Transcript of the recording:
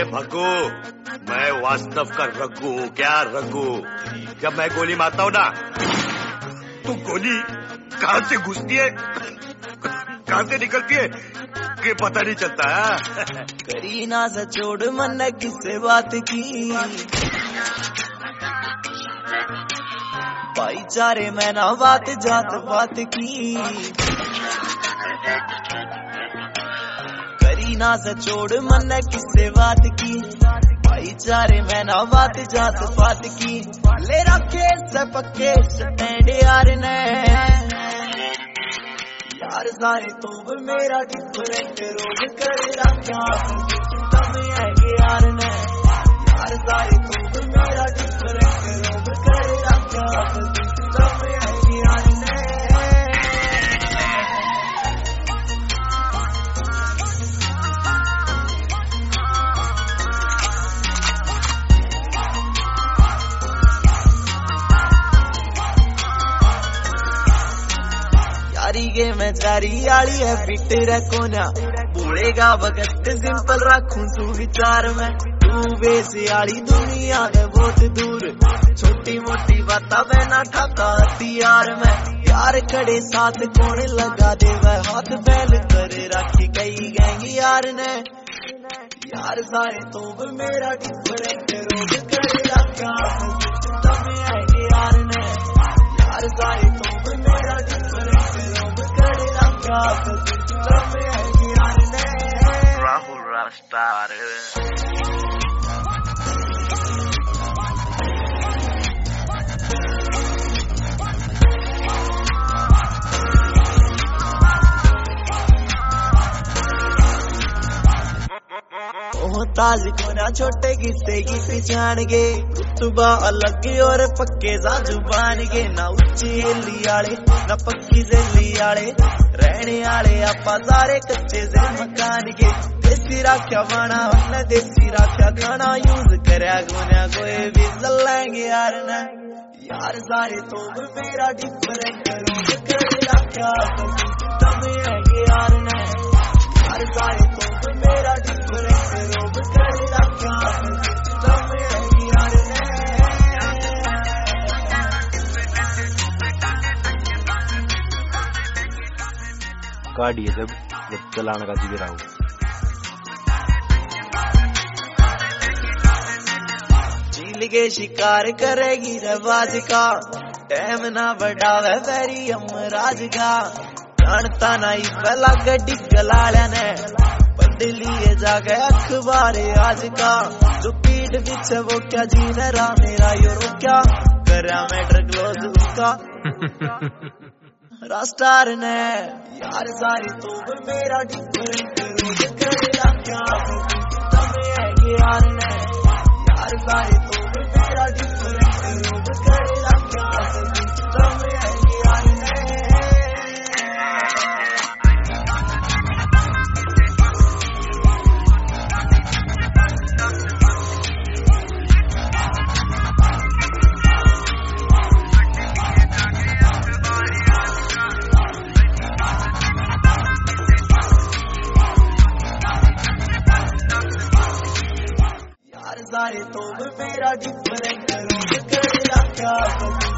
भग्गू, मैं वास्तव का रघु हूँ क्या रघु? जब मैं गोली मारता हूँ ना तो गोली कहाँ से घुसती है कहाँ से निकलती है कि पता नहीं चलता है। करीना से छोड़ मन ने किससे बात की, भाईचारे में ना बात जात बात की। करीना से छोड़ मन ने किससे बात की, भाईचारे में ना बात जात बात की। ले रखे से पक्के स्टैंड यार ने, यार सारे तो मेरा डिफरेंट रोग कर रखा तब है यार ने। यार सारे तो मेरा डिफरेंट रोग कर रखा तब है यार ने। यारी के मैं जारी आली है फिट रखो ना, बूढ़ेगा भगत सिंपल रखूं तू विचार में। तू बेसियाली दुनिया है बहुत दूर, छोटी मोटी बाता बहना ठाका हथियार में। यार खड़े साथ कौन लगा दे वह हाथ फैल कर राखी कई गएंगी यार ने। यार सारे तो मेरा डिफरेंट रोग कर रखा तब है यार ने। यार सारे तो मेरा डिफरेंट रोग कर रखा तब है यार ने। राहुल रास्तार ताज को ना छोटे किस्से की पहचान गे, रुतबा अलग और पक्के सा जुबान गे। ना उच्ची हेली आले ना पक्की जेली आले, रहने आले आपा सारे कच्चे से मकान गे। देसी राख्या बाना हमने देसी राख्या खाना यूज करया गोन्या कोई भी चलेंगे यार ने। यार सारे तो मेरा डिफरेंट रोग कर राख्या तब है यार ने। यार सारे तो मेरा डिफरेंट रोग कर रखा तब है यार ने। गाड़ी है जब चलाने का जिगर आओ। चील के शिकार करेगी रवाज का, टाइम ना बढ़ावे वेरी अमराज का। जानता नहीं पहला गड्डी गलाल्या ने, पढ़ लिए जाके अखबार आज का। जो पीठ पीछे वो क्या जीने रहा मेरा यूरो क्या करा मैटर क्लोज उसका। रास्टार ने यार सारे तो मेरा डिफरेंट रोग कर रखा तब है यार ने। यार सारे तो मेरा डिफरेंट रोग कर रखा तब है यार ने। सारे तो मेरा डिफरेंट रोग कर रखा